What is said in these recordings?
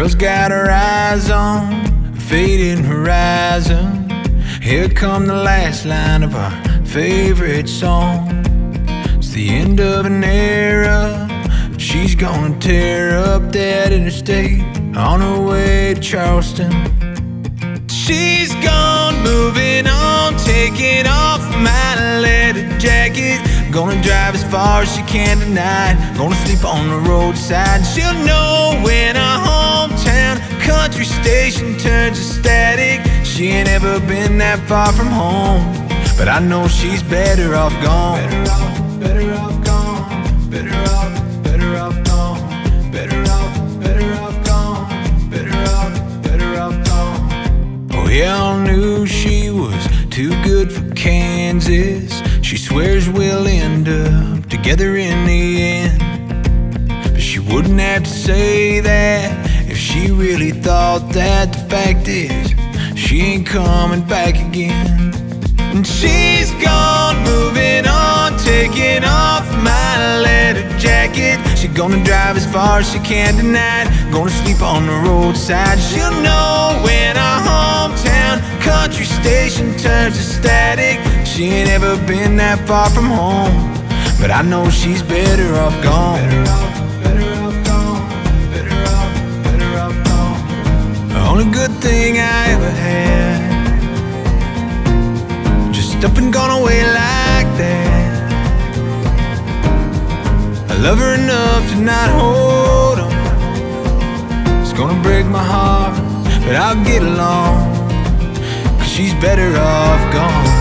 Girl's got her eyes on a fading horizon. Here come the last line of our favorite song. It's the end of an era. She's gonna tear up that interstate on her way to Charleston. She's gone, moving on, taking off my leather jacket. Gonna drive as far as she can tonight. Gonna sleep on the roadside. She'll know when our hometown country station turns to static. She ain't ever been that far from home, but I know she's better off gone. Better off gone. Better off gone. Better off gone. Better off gone. Oh, we all knew she was too good for Kansas. She swears we'll end up together in the end, but she wouldn't have to say that if she really thought that. The fact is, she ain't coming back again. And she's gone, moving on, taking off my leather jacket. She's gonna drive as far as she can tonight. Gonna sleep on the roadside. She'll know when our hometown country station turns to static. She ain't ever been that far from home, but I know she's better off gone. Better off gone. Better off gone. The only good thing I ever had just up and gone away like that. I love her enough to not hold on. It's gonna break my heart, but I'll get along, 'cause she's better off gone.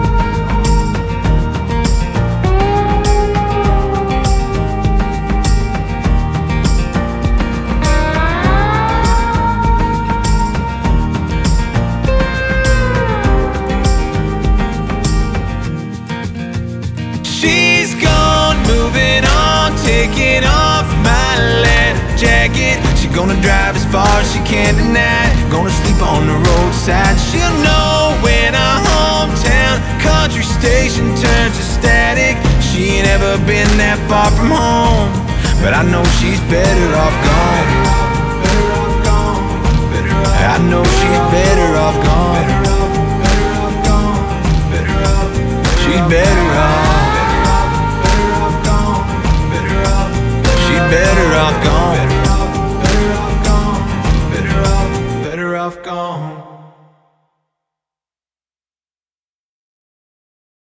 She's gone, moving on, taking off my leather jacket. She's gonna drive as far as she can tonight. Gonna sleep on the roadside. She'll know when our hometown country station turns to static. She ain't ever been that far from home, but I know she's better off gone. I know she's better off gone.